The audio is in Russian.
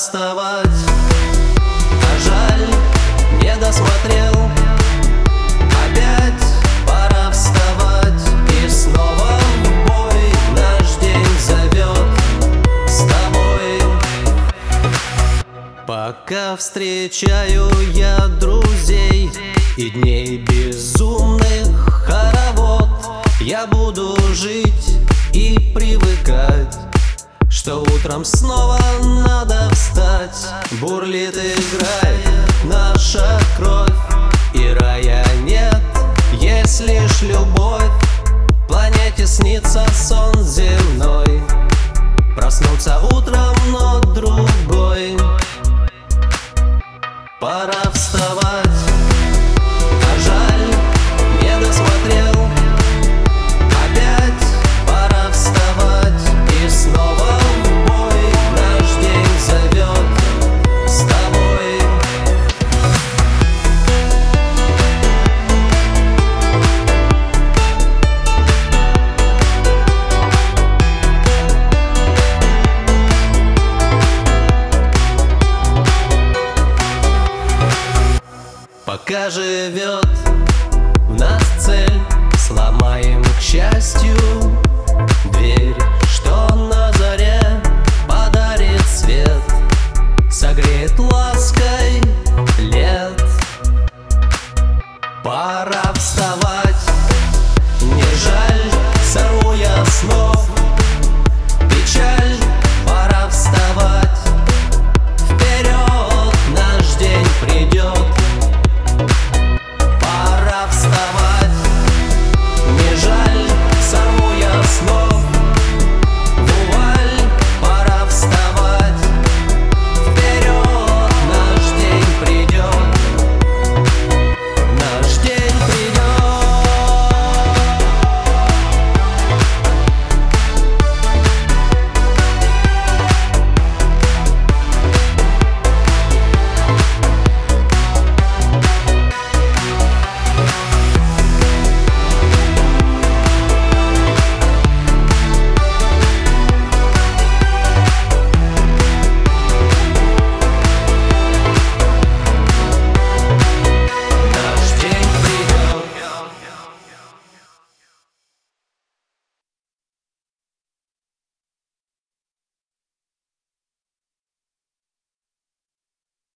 вставать. А жаль, не досмотрел. Опять пора вставать. И снова в бой наш день зовет с тобой. Пока встречаю я друзей и дней безумных хоровод, я буду жить и привыкать, что утром снова надо встать. Бурлит, играет наша кровь, и рая нет, есть лишь любовь. Планете снится сон земной, проснуться утром, но другой. Пора вставать, а жаль, не досмотрел. Опять пора вставать, и снова в бой наш день зовет с тобой. Пока живет